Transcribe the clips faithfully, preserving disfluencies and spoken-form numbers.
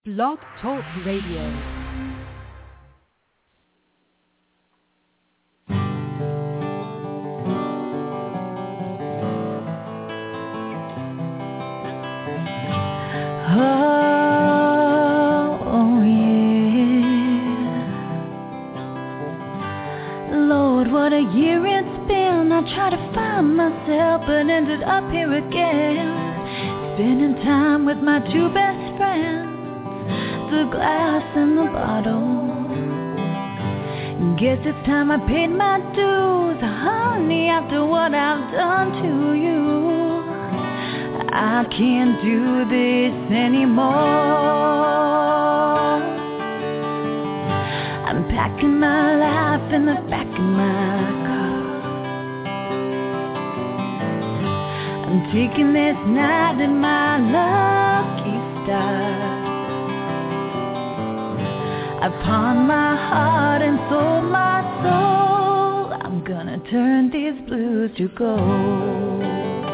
Blog Talk Radio. Tried to find myself but ended up here again, spending time with my two best friends, the glass and the bottle. Guess it's time I paid my dues, honey, after what I've done to you. I can't do this anymore. I'm packing my life in the back of my car. I'm taking this night in my lucky star. I pawned my heart and sold my soul. I'm gonna turn these blues to gold.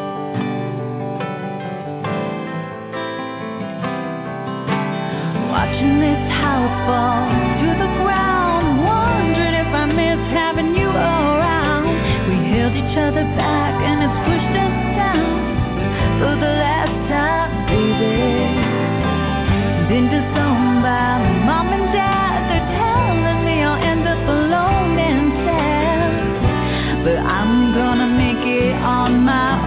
Watching this house fall to the ground, wondering if I miss having you around. We held each other back and it's pushed us for the last time, baby. Been disowned by mom and dad. They're telling me I'll end up alone and sad, but I'm gonna make it on my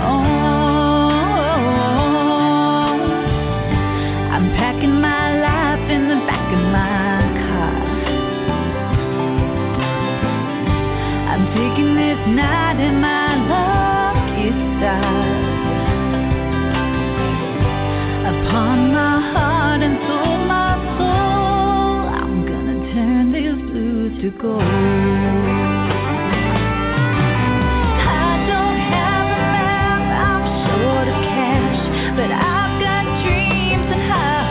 own. I'm packing my life in the back of my car. I'm taking this night in my lucky star. Upon my heart and sold my soul, I'm gonna turn these blues to gold. I don't have a map, I'm short of cash, but I've got dreams and high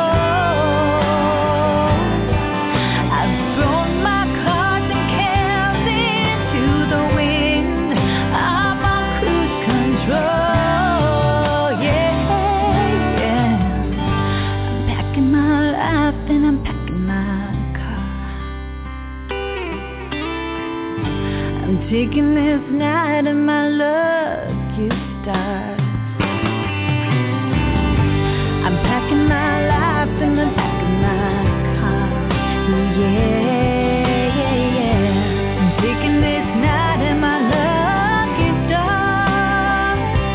hopes. I've thrown my cards and cans into the wind. I'm on cruise control. And I'm packing my car. I'm taking this night in my lucky star. I'm packing my life in the back of my car. Yeah, yeah, yeah. I'm taking this night in my lucky star.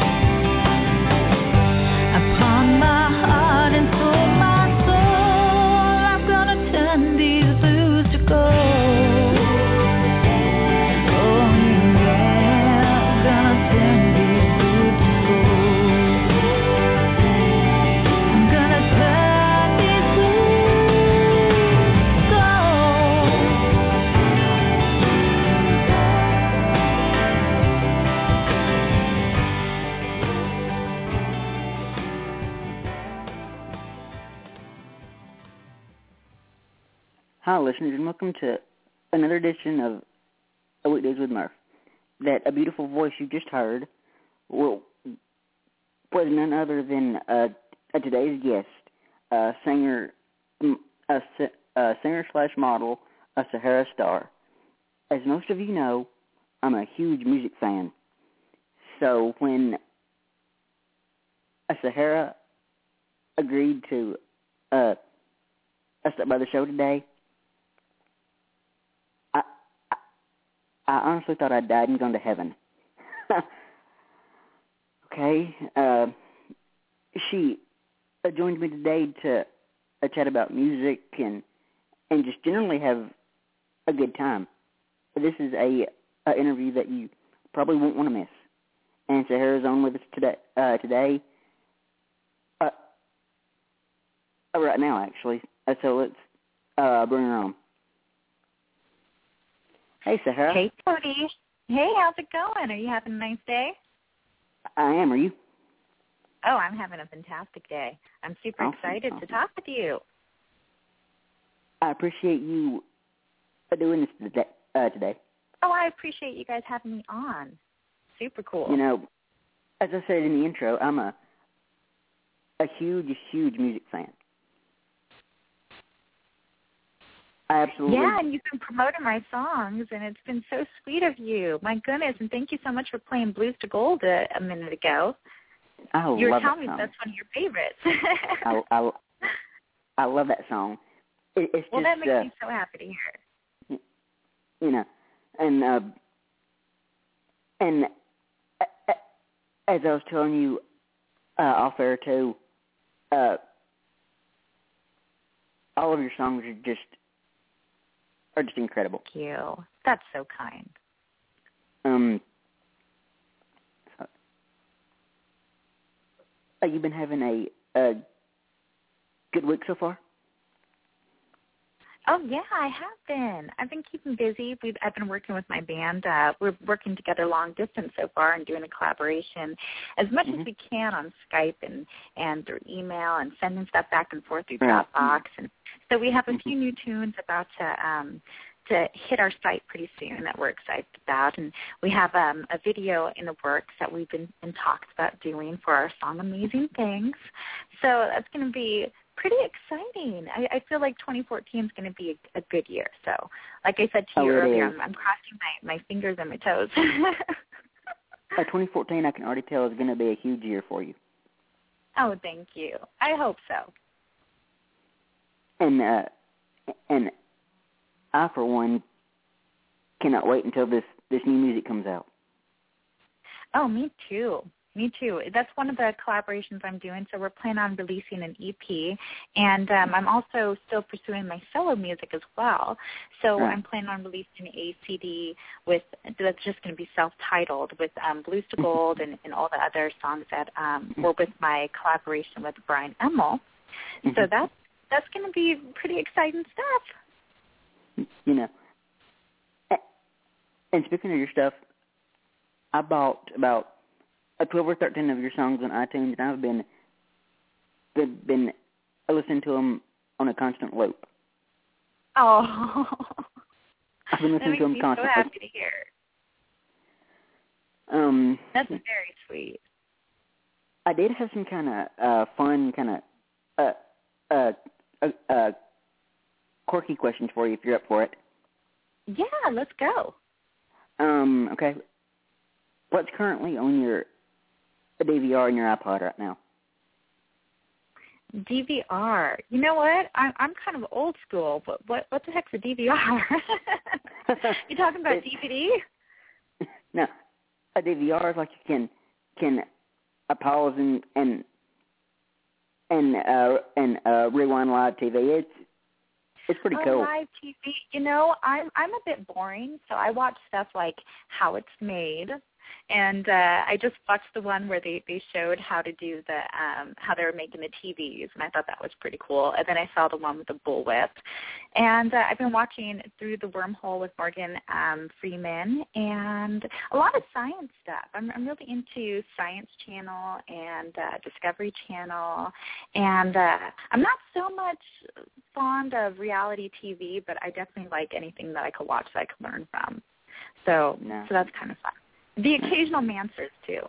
Upon my heart and soul, my these blues to go. Oh yeah, I'm gonna turn these blues to gold. I'm gonna turn these blues to Hi, listeners, and welcome to another edition of A Weekdays with Murph. That a beautiful voice you just heard well, was none other than uh, uh, today's guest, uh, singer, uh, uh, singer slash model, uh, Sahara Star. As most of you know, I'm a huge music fan. So when uh, Sahara agreed to uh, stop by the show today, I honestly thought I'd died and gone to heaven. Okay. Uh, she uh, joined me today to uh, chat about music and and just generally have a good time. This is a, a interview that you probably won't want to miss. And Sahara's on with us today. Uh, today, uh, uh, right now, actually. Uh, so let's uh, bring her on. Hey, Sahara. Hey, Cody. Hey, how's it going? Are you having a nice day? I am. Are you? Oh, I'm having a fantastic day. I'm super awesome, excited awesome. to talk with you. I appreciate you doing this today. Uh, today. Oh, I appreciate you guys having me on. Super cool. You know, as I said in the intro, I'm a a huge, huge music fan. Absolutely. Yeah, and you've been promoting my songs, and it's been so sweet of you. My goodness, and thank you so much for playing Blues to Gold a, a minute ago. I you were love telling that me song. that's one of your favorites. I, I, I love that song. It, it's well, just, that makes uh, me so happy to hear. You know, and uh, and uh, as I was telling you uh, off air too, uh, all of your songs are just are just incredible. Thank you. That's so kind. Um, so, uh, you've been having a, a good week so far? Oh, yeah, I have been. I've been keeping busy. We've, I've been working with my band. Uh, we're working together long distance so far and doing a collaboration as much mm-hmm. as we can on Skype and, and through email and sending stuff back and forth through Right. Dropbox. And so we have a mm-hmm. few new tunes about to um, to hit our site pretty soon that we're excited about. And we have um, a video in the works that we've been in talks about doing for our song Amazing Things. So that's going to be pretty exciting. I, I feel like twenty fourteen is going to be a, a good year. So, like I said to you oh, earlier, I'm, I'm crossing my, my fingers and my toes. uh, twenty fourteen, I can already tell, is going to be a huge year for you. Oh, thank you. I hope so. And uh, and I, for one, cannot wait until this, this new music comes out. Oh, me too. Me too. That's one of the collaborations I'm doing. So we're planning on releasing an E P, and um, I'm also still pursuing my solo music as well. So right. I'm planning on releasing a C D with that's just going to be self-titled with um, Blues to Gold and, and all the other songs that um, were with my collaboration with Brian Emmel. Mm-hmm. So that's that's going to be pretty exciting stuff. You know, and speaking of your stuff, I bought about a twelve or thirteen of your songs on iTunes, and I've been been, been listening to them on a constant loop. Oh, I've been listening that to them makes me constantly. so happy to hear. Um, That's very sweet. I did have some kind of uh, fun, kind of uh, uh, uh, uh, quirky questions for you if you're up for it. Yeah, let's go. Um, okay. What's currently on your D V R and your iPod right now? D V R. You know what? I'm I'm kind of old school, but what what the heck's a D V R? You talking about D V D? No, a D V R is like you can can uh, pause and and and uh, and uh, rewind live T V. It's it's pretty oh, cool. Live T V. You know, I'm I'm a bit boring, so I watch stuff like How It's Made. And uh, I just watched the one where they, they showed how to do the um, how they were making the T Vs, and I thought that was pretty cool. And then I saw the one with the bullwhip, and uh, I've been watching Through the Wormhole with Morgan um, Freeman, and a lot of science stuff. I'm, I'm really into Science Channel and uh, Discovery Channel, and uh, I'm not so much fond of reality T V, but I definitely like anything that I could watch that I could learn from. So, no. so that's kind of fun. The occasional Mansers, too.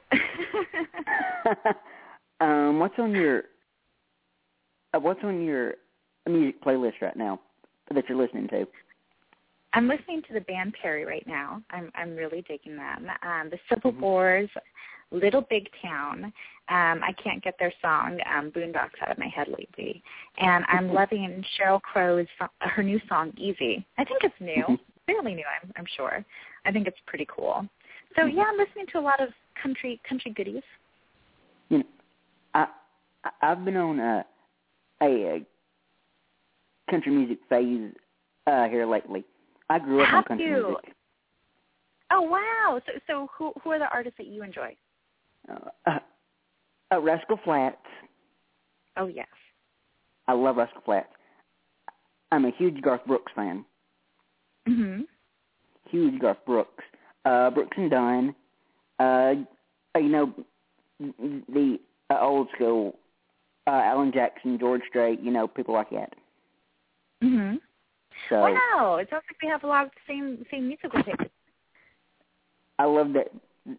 um, what's on your uh, what's on your music playlist right now that you're listening to? I'm listening to the band Perry right now. I'm I'm really digging them. Um, the Civil mm-hmm. Wars, Little Big Town. Um, I can't get their song um, Boondocks out of my head lately, and I'm mm-hmm. loving Sheryl Crow's her new song Easy. I think it's new, mm-hmm. fairly new. I'm I'm sure. I think it's pretty cool. So mm-hmm. yeah, I'm listening to a lot of country country goodies. You know, I I've been on a a, a country music phase uh, here lately. I grew up Have on country you? music. Oh wow! So so who who are the artists that you enjoy? Uh, uh, uh, Rascal Flatts. Oh yes. I love Rascal Flatts. I'm a huge Garth Brooks fan. Mhm. Huge Garth Brooks. Uh, Brooks and Dunn, uh, you know, the uh, old school, uh, Alan Jackson, George Strait, you know, people like that. Mhm. So wow, it sounds like we have a lot of the same same musical tastes. I love that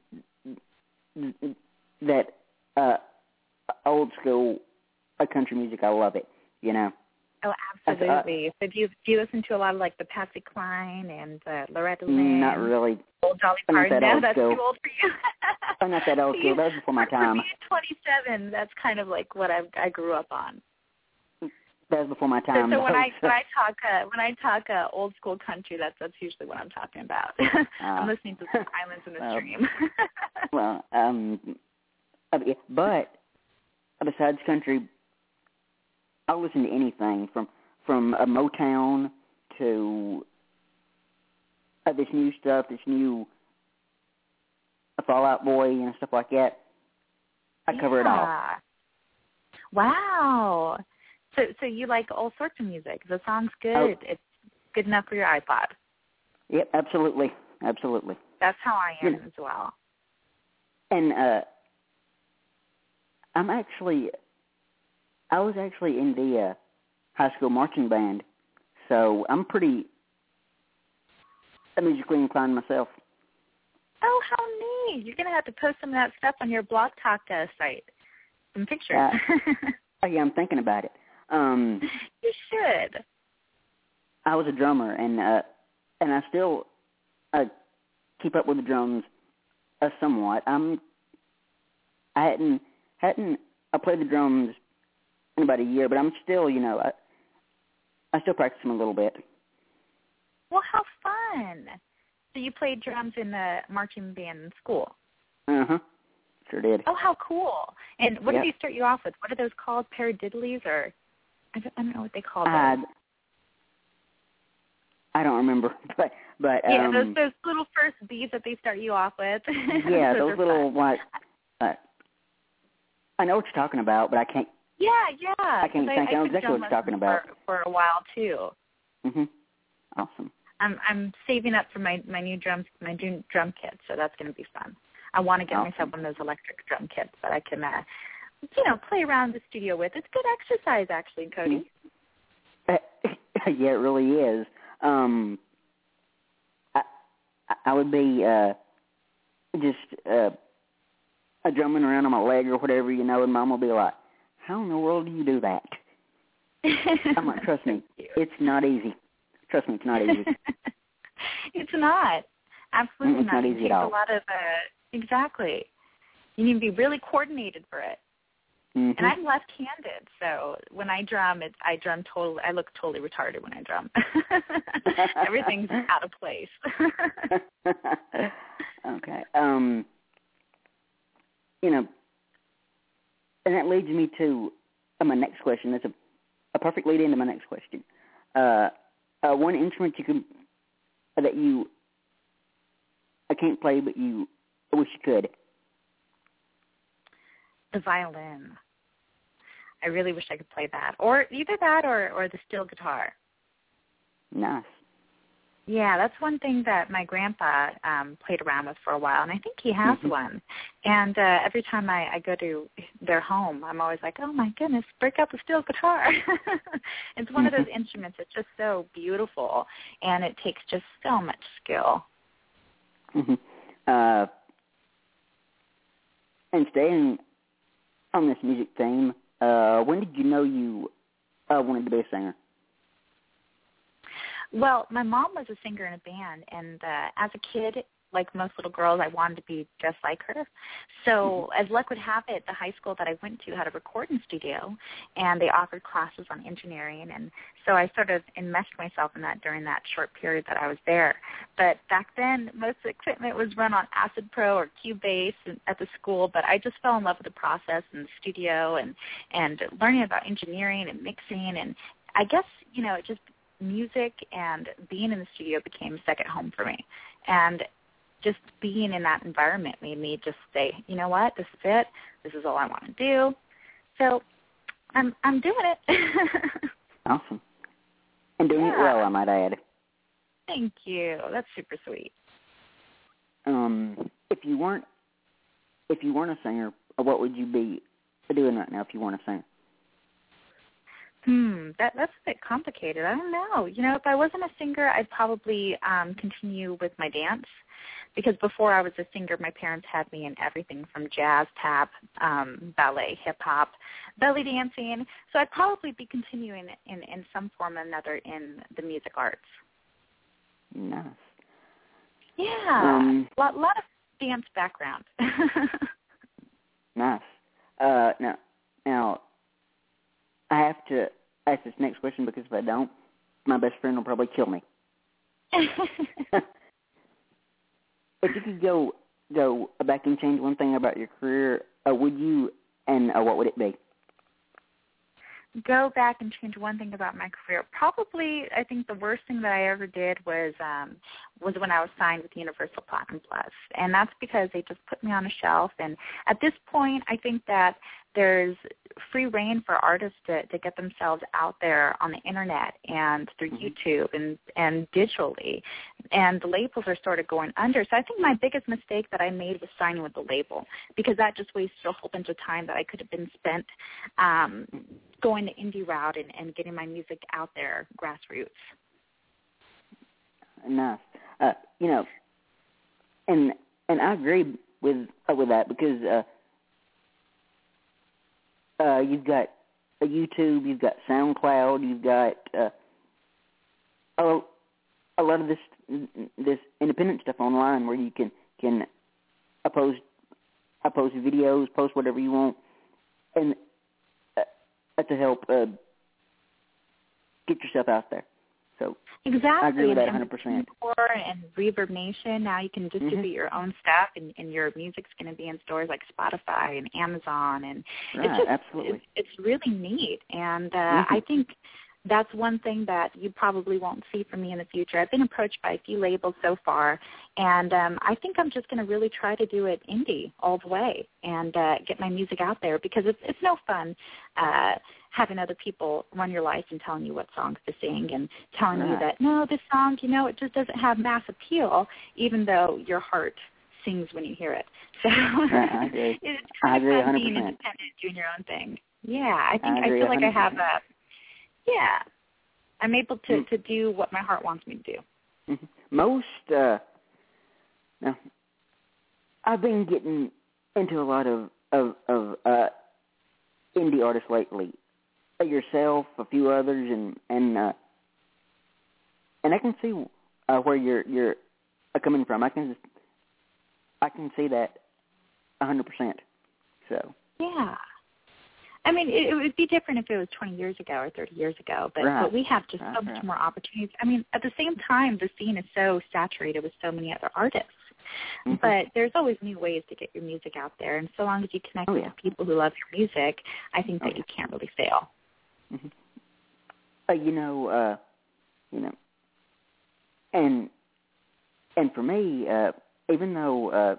that uh, old school uh, country music. I love it. You know. Oh, absolutely. Uh, so do you do you listen to a lot of like the Patsy Cline and uh, Loretta Lynn? Not really. Old Dolly I'm Parton. not that No, that's school. too old for you. I'm not that old school. That was before my time. For me, at twenty-seven, that's kind of like what I I grew up on. That was before my time. So, so when I when I talk uh, when I talk uh, old school country, that's that's usually what I'm talking about. uh, I'm listening to some Islands in the well, Stream. well, um, but besides country, I'll listen to anything from from a Motown to uh, this new stuff, this new uh, Fall Out Boy and stuff like that. I cover yeah. it all. Wow. So so you like all sorts of music. The song's good. Oh. It's good enough for your iPod. Yep, absolutely, absolutely. That's how I am yeah. as well. And uh, I'm actually, I was actually in the uh, high school marching band, so I'm pretty musically inclined myself. Oh, how neat! You're gonna have to post some of that stuff on your Blog Talk uh, site. Some pictures. Uh, oh yeah, I'm thinking about it. Um, you should. I was a drummer, and uh, and I still uh, keep up with the drums uh, somewhat. I'm I hadn't hadn't I played the drums in about a year, but I'm still, you know, I I still practice them a little bit. Well, how fun! So you played drums in the marching band in school? Uh huh. Sure did. Oh, how cool! And what yep. did they start you off with? What are those called? Paradiddlies, or I don't, I don't know what they call those. Uh, I don't remember, but but yeah, um, those those little first beats that they start you off with. yeah, those, those little fun. like. Uh, I know what you're talking about, but I can't. Yeah, yeah. I can't think. I, I know exactly what you're talking about. For, for a while too. Mhm. Awesome. I'm I'm saving up for my my new drums my new drum kit, so that's going to be fun. I want to get awesome. myself one of those electric drum kits that I can, uh, you know, play around the studio with. It's good exercise, actually, Cody. Mm-hmm. Yeah, it really is. Um, I I would be uh, just uh, drumming around on my leg or whatever, you know, and Mom will be like, "How in the world do you do that?" I'm like, "Trust me, it's not easy. Trust me, it's not easy." It's not. Absolutely it's not. not It easy takes at all. a lot of uh, exactly. You need to be really coordinated for it. Mm-hmm. And I'm left-handed, so when I drum, it's I drum totally. I look totally retarded when I drum. Everything's out of place. Okay. Um. You know, and that leads me to uh, my next question. That's a, a perfect lead into my next question. Uh, uh, one instrument you can uh, that you I can't play, but you wish you could. The violin. I really wish I could play that, or either that, or or the steel guitar. Nice. Yeah, that's one thing that my grandpa um, played around with for a while, and I think he has mm-hmm. one. And uh, every time I, I go to their home, I'm always like, oh, my goodness, break out the steel guitar. It's one mm-hmm. of those instruments that's just so beautiful, and it takes just so much skill. Mm-hmm. Uh, and staying on this music theme, uh, when did you know you uh, wanted to be a singer? Well, my mom was a singer in a band, and uh, as a kid, like most little girls, I wanted to be just like her. So mm-hmm. as luck would have it, the high school that I went to had a recording studio, and they offered classes on engineering. And so I sort of enmeshed myself in that during that short period that I was there. But back then, most of the equipment was run on Acid Pro or Cubase at the school, but I just fell in love with the process and the studio and, and learning about engineering and mixing. And I guess, you know, it just music and being in the studio became second home for me. And just being in that environment made me just say, you know what, this is it. This is all I want to do. So I'm I'm doing it. Awesome. And doing yeah. it well, I might add. Thank you. That's super sweet. Um, if you weren't if you weren't a singer, what would you be doing right now if you weren't a singer? Hmm, that that's a bit complicated. I don't know. You know, if I wasn't a singer, I'd probably um, continue with my dance. because before I was a singer, my parents had me in everything from jazz, tap, um, ballet, hip-hop, belly dancing. So I'd probably be continuing in, in some form or another in the music arts. Nice. Yeah, Um, a lot, lot of dance background. Nice. Uh, now, now, I have to ask this next question because if I don't, my best friend will probably kill me. If you could go go back and change one thing about your career, uh, would you, and uh, what would it be? Go back and change one thing about my career. Probably, I think the worst thing that I ever did was um, was when I was signed with Universal Platinum Plus, and that's because they just put me on a shelf. And at this point, I think that there's free reign for artists to, to get themselves out there on the internet and through mm-hmm. YouTube and, and digitally, and the labels are sort of going under. So I think my biggest mistake that I made was signing with the label, because that just wasted a whole bunch of time that I could have been spent um, going the indie route and, and getting my music out there, grassroots. Nice. Uh, you know, and and I agree with uh, with that because uh, uh, you've got a YouTube, you've got SoundCloud, you've got uh, a, a lot of this this independent stuff online where you can can post post videos, post whatever you want, and uh, to help uh, get yourself out there. So exactly. I agree with that and, one hundred percent. And Reverb Nation, now you can distribute mm-hmm. your own stuff, and, and your music's going to be in stores like Spotify and Amazon, and right, it's just, absolutely. It's, it's really neat, and uh, mm-hmm. I think that's one thing that you probably won't see from me in the future. I've been approached by a few labels so far, and um, I think I'm just going to really try to do it indie all the way and uh, get my music out there, because it's it's no fun uh, having other people run your life and telling you what songs to sing and telling right. you that, no, this song, you know, it just doesn't have mass appeal, even though your heart sings when you hear it. So right, I agree. It's kind I of agree fun one hundred percent. being independent, doing your own thing. Yeah, I think I, I, agree feel like one hundred percent. I have a Yeah, I'm able to, mm-hmm. to do what my heart wants me to do. Mm-hmm. Most, uh, now, I've been getting into a lot of, of, of uh, indie artists lately. Yourself, a few others, and and uh, and I can see uh, where you're you're coming from. I can I can see that a hundred percent. So yeah. I mean, it, it would be different if it was twenty years ago or thirty years ago, but, right. but we have just right, so much right. more opportunities. I mean, at the same time, the scene is so saturated with so many other artists, mm-hmm. but there's always new ways to get your music out there, and so long as you connect oh, with yeah. the people who love your music, I think oh, that yeah. you can't really fail. Mm-hmm. Uh, you know, uh, you know, and and for me, uh, even though uh,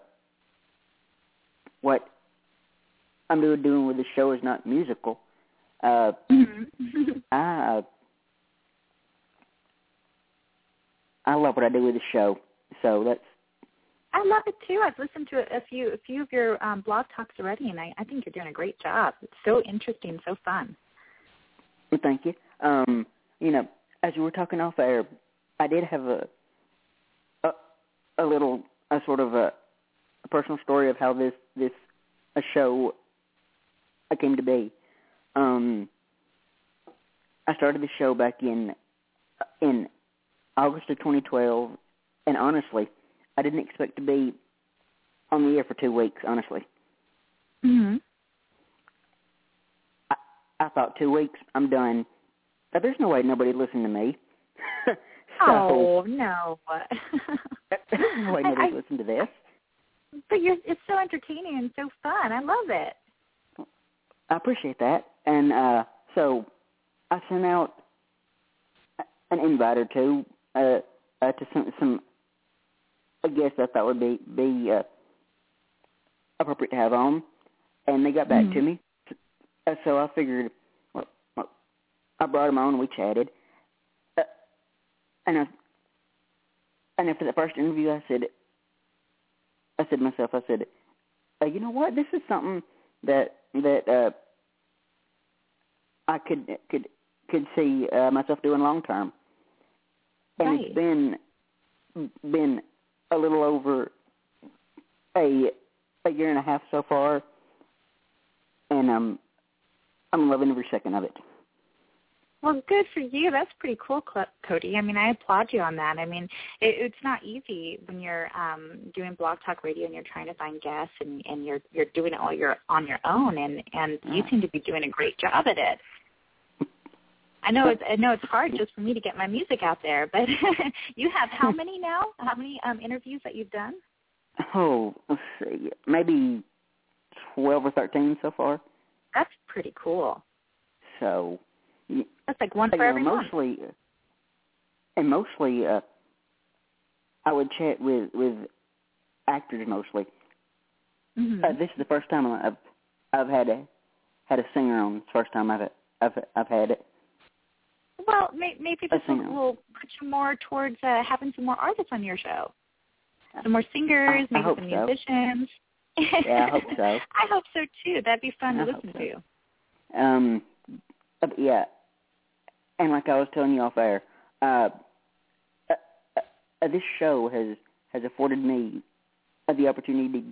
what I'm doing with the show is not musical, uh, Mm-hmm. I uh, I love what I do with the show. So that's. I love it too. I've listened to a few a few of your um, blog talks already, and I, I think you're doing a great job. It's so interesting, so fun. Well, thank you. Um, you know, as we were talking off air, I did have a a, a little a sort of a, a personal story of how this this a show came to be. Um, I started the show back in in August of twenty twelve, and honestly, I didn't expect to be on the air for two weeks. Honestly. Mm-hmm. I thought two weeks, I'm done. But there's no way nobody listened to me. so, oh, no. There's no way nobody I, listened to this. But you're, it's so entertaining and so fun. I love it. I appreciate that. And uh, so I sent out an invite or two uh, uh, to some, some I guess I thought would be, be uh, appropriate to have on. And they got back mm-hmm. to me. So I figured, well, well, I brought them on and we chatted. Uh, and I, and after the first interview, I said, I said to myself, I said, uh, you know what? This is something that that uh, I could could could see uh, myself doing long term. And right. it's been been a little over a a year and a half so far, and um, I'm loving every second of it. Well, good for you. That's pretty cool, Cody. I mean, I applaud you on that. I mean, it, it's not easy when you're um, doing Blog Talk Radio and you're trying to find guests and, and you're you're doing it all your on your own, and, and you seem to be doing a great job at it. I know it's I know it's hard just for me to get my music out there, but you have how many now? How many um, interviews that you've done? Oh, let's see, maybe twelve or thirteen so far. That's pretty cool. So. That's like one for you know, every mostly, month. And mostly, uh, I would chat with, with actors mostly. Mm-hmm. Uh, this is the first time I've I've had a had a singer on. It's the first time I've I've I've had it. Well, may, maybe this will, will put you more towards uh, having some more artists on your show. Some more singers, I, maybe I hope some so. musicians. Yeah, I hope so. I hope so too. That'd be fun I to listen so. to. Um, uh, yeah. And like I was telling you off air, uh, uh, uh, this show has, has afforded me uh, the opportunity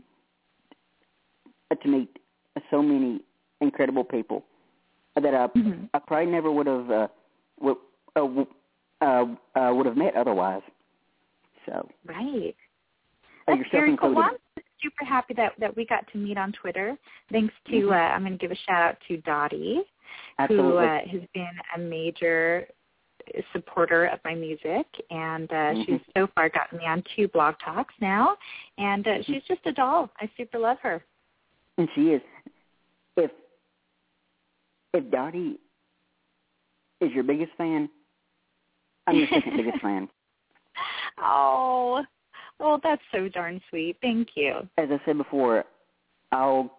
uh, to meet uh, so many incredible people that I, mm-hmm. I probably never would have uh, w- uh, w- uh, uh, would have met otherwise. So right, uh, that's very cool. Well, I'm super happy that, that we got to meet on Twitter. Thanks to mm-hmm. uh, I'm going to give a shout out to Dottie. Absolutely. Who uh, has been a major supporter of my music, and uh, mm-hmm. she's so far gotten me on two blog talks now, and uh, mm-hmm. she's just a doll. I super love her. And she is. If if Dottie is your biggest fan, I'm your second biggest fan. Oh, well, that's so darn sweet. Thank you. As I said before, I'll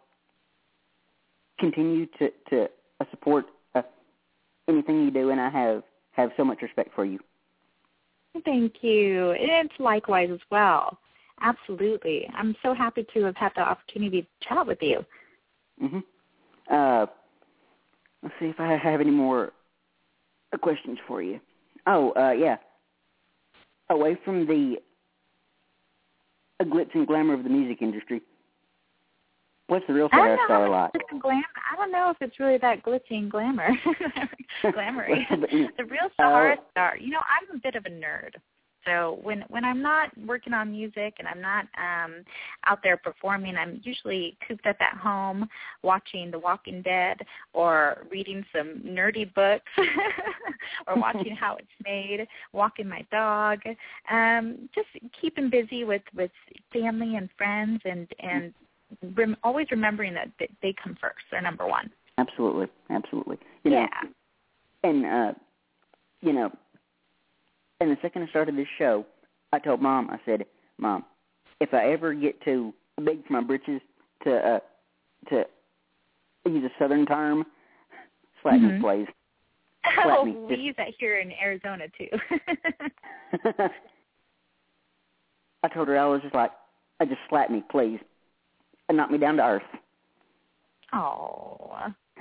continue to to I support uh, anything you do, and I have, have so much respect for you. Thank you. It's likewise as well. Absolutely. I'm so happy to have had the opportunity to chat with you. Mm-hmm. Uh, let's see if I have any more questions for you. Oh, uh, yeah. Away from the uh, glitz and glamour of the music industry, what's the real Sahara Star like? Glam- I don't know if it's really that glitzy and glamour, glamoury. The real Sahara uh, Star. You know, I'm a bit of a nerd. So when when I'm not working on music and I'm not um, out there performing, I'm usually cooped up at home watching The Walking Dead or reading some nerdy books or watching how it's made, walking my dog, um, just keeping busy with, with family and friends and, and Rem- always remembering that they come first. They're number one. Absolutely, absolutely. You yeah. know, and, uh, you know, and the second I started this show, I told Mom, I said, Mom, if I ever get too big for my britches to uh, to use a Southern term, slap mm-hmm. me, please. Slap oh, me. we Just... use that here in Arizona, too. I told her I was just like, I just slap me, please. And knock me down to earth. Oh.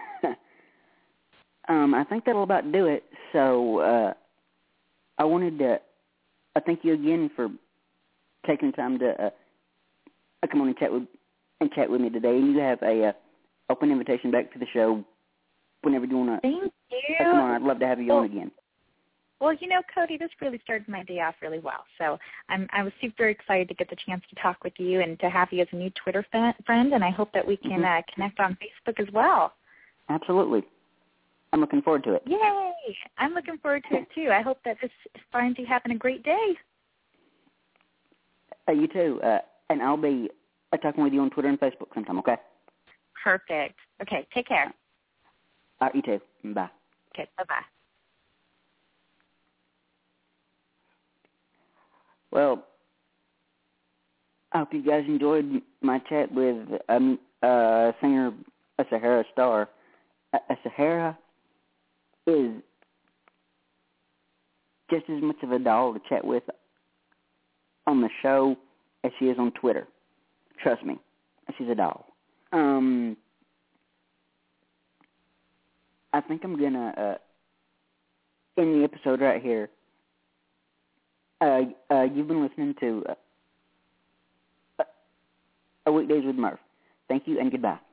um, I think that'll about do it. So uh, I wanted to I thank you again for taking time to uh, come on and chat with and chat with me today. And you have a uh, open invitation back to the show whenever you want to. Thank you. Come on, I'd love to have you well, on again. Well, you know, Cody, this really started my day off really well. So I'm, I was super excited to get the chance to talk with you and to have you as a new Twitter fa- friend, and I hope that we can mm-hmm. uh, connect on Facebook as well. Absolutely. I'm looking forward to it. Yay! I'm looking forward to it, too. I hope that this finds you having a great day. Uh, you too. Uh, and I'll be uh, talking with you on Twitter and Facebook sometime, okay? Perfect. Okay, take care. All right, you too. Bye. Okay, bye-bye. Well, I hope you guys enjoyed my chat with um, uh, singer a Sahara Star. A, a Sahara is just as much of a doll to chat with on the show as she is on Twitter. Trust me, she's a doll. Um, I think I'm going to uh, end the episode right here. Uh, uh, you've been listening to uh, A Weekdays with Murph. Thank you and goodbye.